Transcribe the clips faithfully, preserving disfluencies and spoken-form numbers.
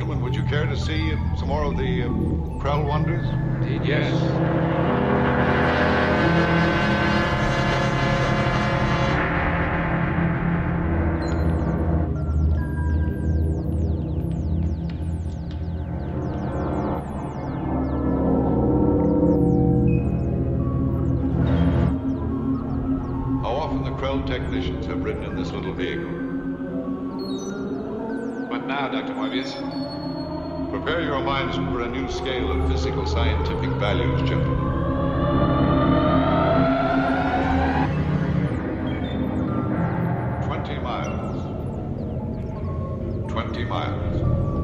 Gentlemen, would you care to see some more of the uh, Krell wonders? Indeed, yes. How often the Krell technicians have ridden in this little vehicle? What now, Doctor Morbius? Prepare your minds for a new scale of physical scientific values, gentlemen. Twenty miles. Twenty miles.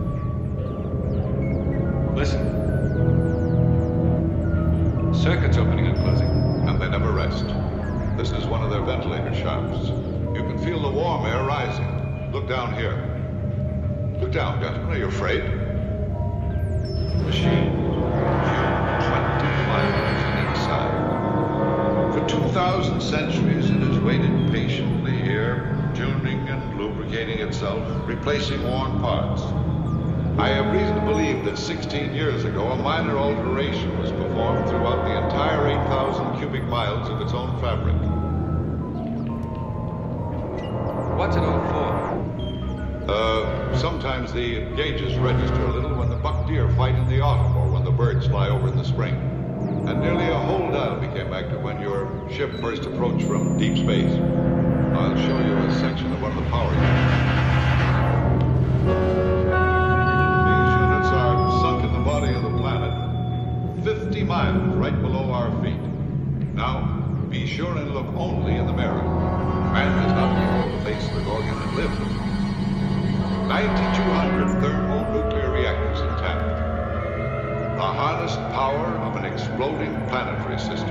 Listen. Circuits opening and closing. And they never rest. This is one of their ventilator shafts. You can feel the warm air rising. Look down here. Look down, gentlemen. Are you afraid? Machine. twenty miles on each side. For two thousand centuries, it has waited patiently here, tuning and lubricating itself, replacing worn parts. I have reason to believe that sixteen years ago, a minor alteration was performed throughout the entire eight thousand cubic miles of its own fabric. What's it all for? Uh, sometimes the gauges register a little when the buck deer fight in the autumn or when the birds fly over in the spring. And nearly a whole dial became active when your ship first approached from deep space. I'll show you a section of one of the power units. These units are sunk in the body of the planet, fifty miles right below our feet. Now, be sure and look only in the mirror. Man does not behold the face of the Gorgon and live. ninety-two hundred thermonuclear reactors intact. The harnessed power of an exploding planetary system.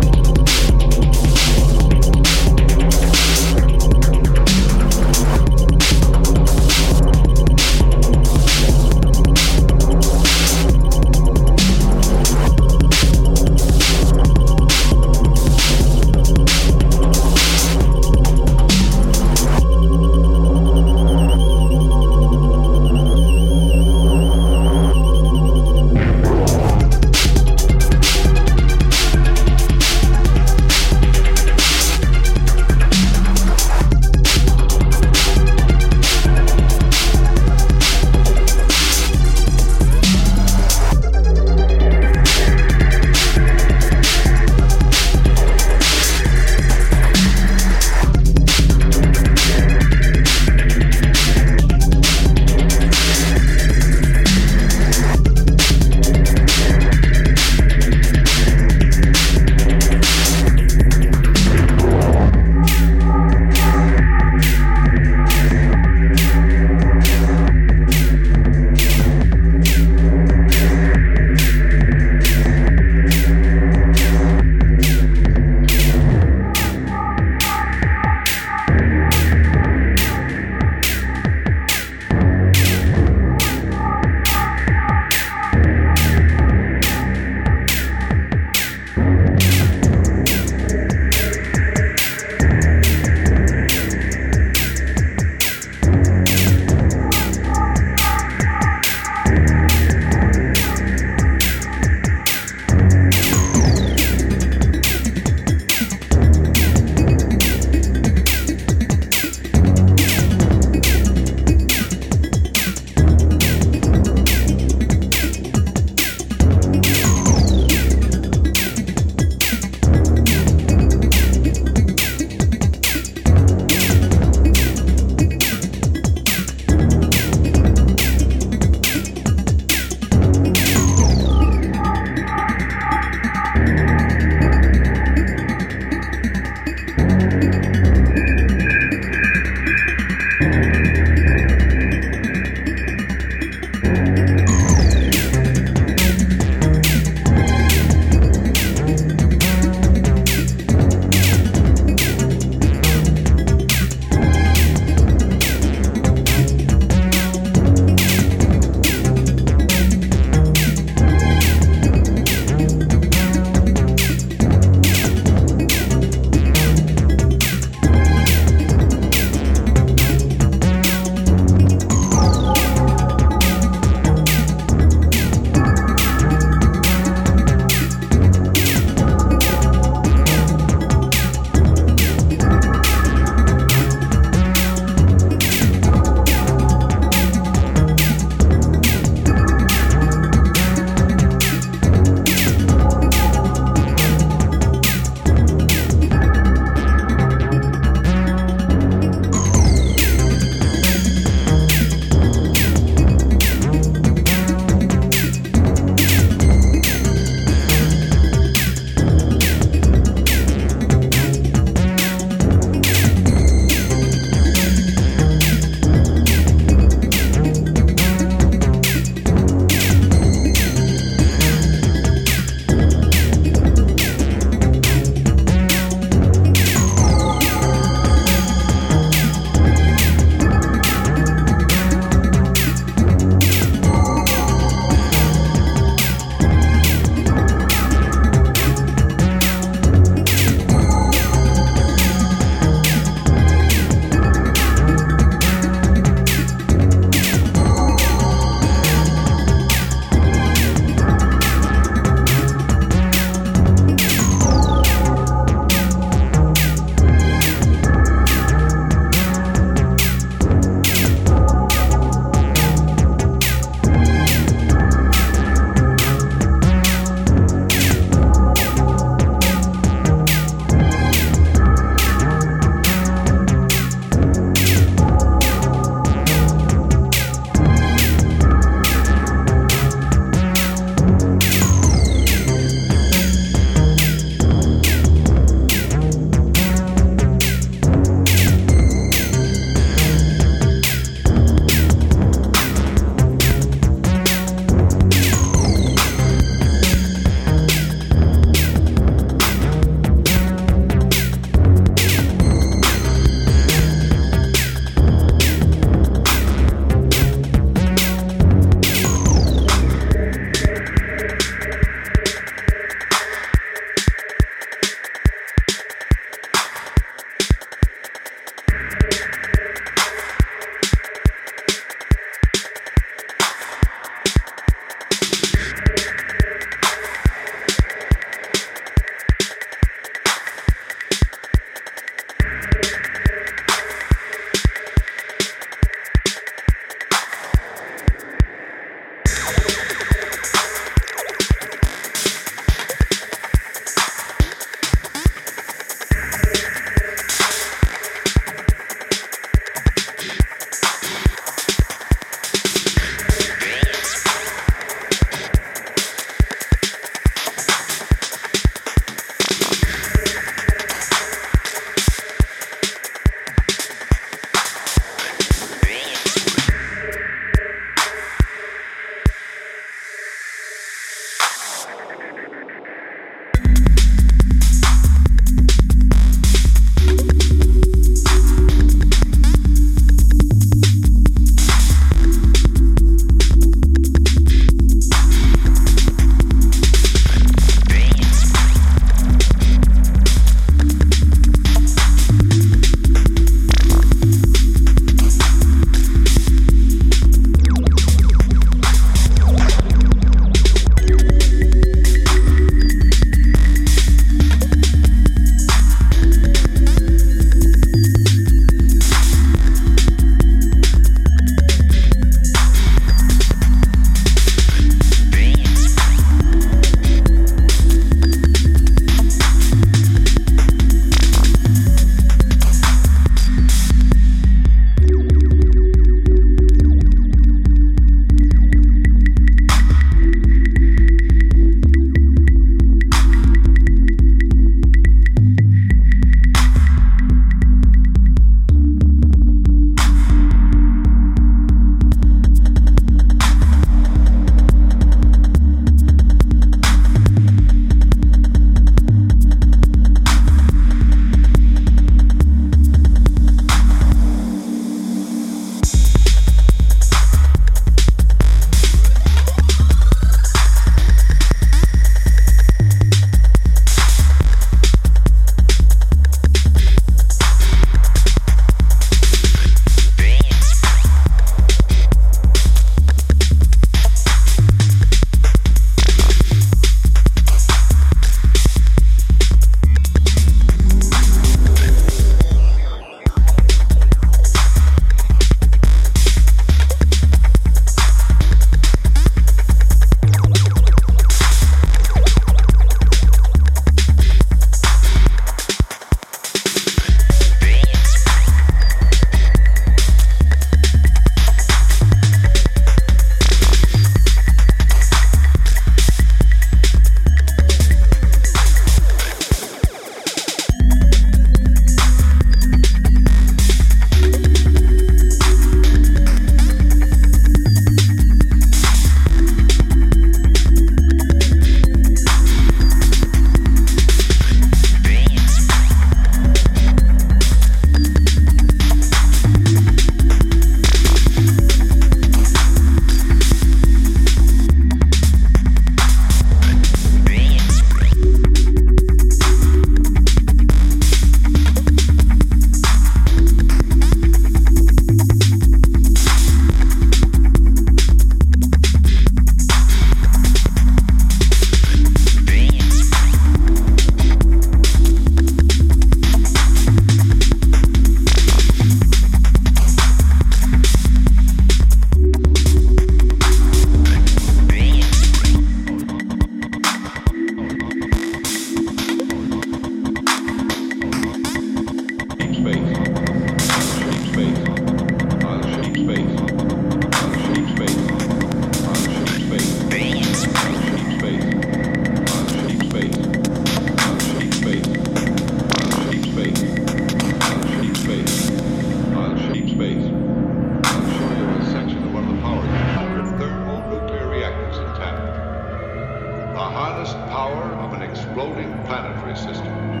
of an exploding planetary system.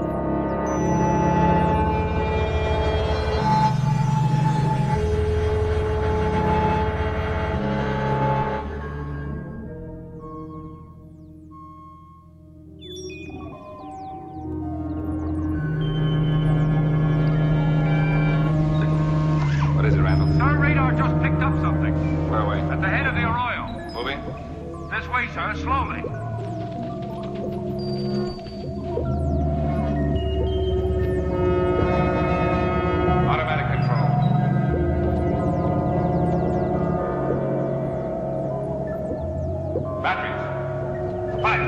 What is it, Randall? Sir, radar just picked up something. Where away? At the head of the Arroyo. Moving? This way, sir, slowly. Automatic control. Batteries. Fire.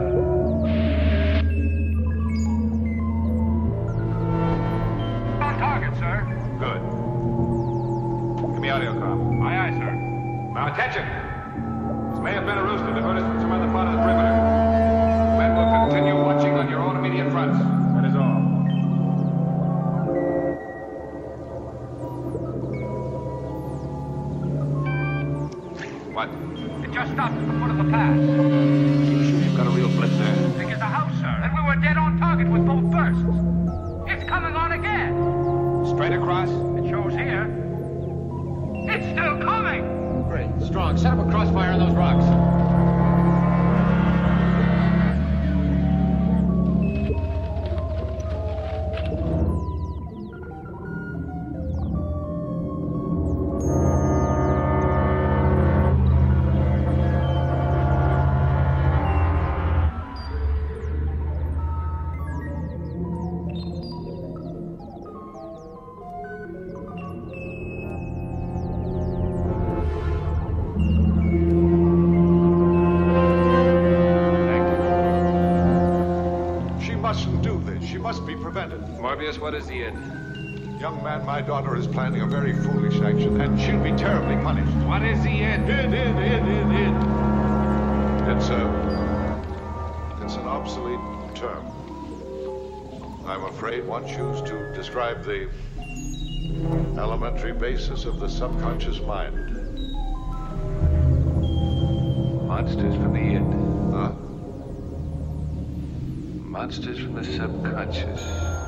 On target, sir. Good. Give me audio comm. Aye, aye, sir. Now attention! This may have been a rooster to hurt us from some other part of the perimeter. Men will continue watching on your own immediate fronts. That is all. What? It just stopped at the foot of the pass. You sure you've got a real blip there? Thick as a house, sir. And we were dead on target with both bursts. It's coming on again. Straight across? It shows here. It's still coming. Great. Strong. Set up a crossfire on those rocks. She mustn't do this. She must be prevented. Morbius, what is the end? Young man, my daughter is planning a very foolish action, and she'll be terribly punished. What is the end? Id, id, id, id, id. It's a... It's an obsolete term. I'm afraid one used to describe the elementary basis of the subconscious mind. Monsters from the end. Huh? Monsters from the subconscious.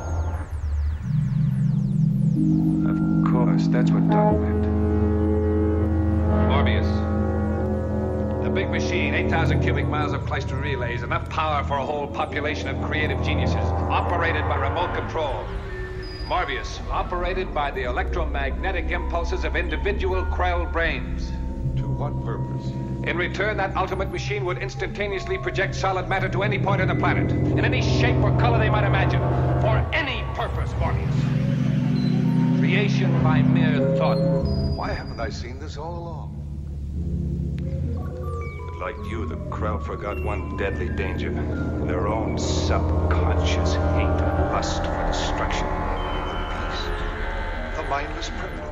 Of course, that's what Doc meant. Morbius. The big machine, eight thousand cubic miles of cluster relays, enough power for a whole population of creative geniuses, operated by remote control. Morbius, operated by the electromagnetic impulses of individual Krell brains. To what purpose? In return, that ultimate machine would instantaneously project solid matter to any point on the planet, in any shape or color they might imagine, for any purpose, Morbius. Creation by mere thought. Why haven't I seen this all along? But like you, the Krell forgot one deadly danger. Their own subconscious hate and lust for destruction. The beast. The mindless primitive.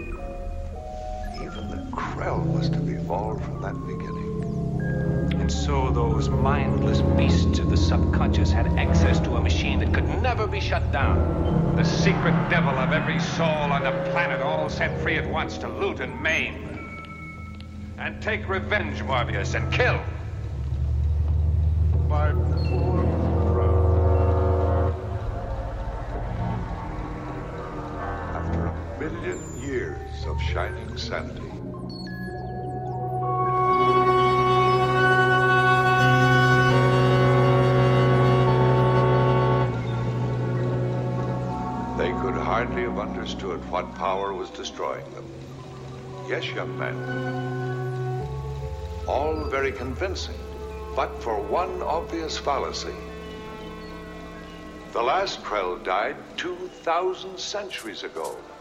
Even the Krell must have evolved from that beginning. And so those mindless beasts of the subconscious had access to a machine that could never be shut down. The secret devil of every soul on the planet, all set free at once to loot and maim. And take revenge, Morbius, and kill. My poor Krell. After a million years of shining sanity. They could hardly have understood what power was destroying them. Yes, young man. All very convincing, but for one obvious fallacy. The last Krell died two thousand centuries ago.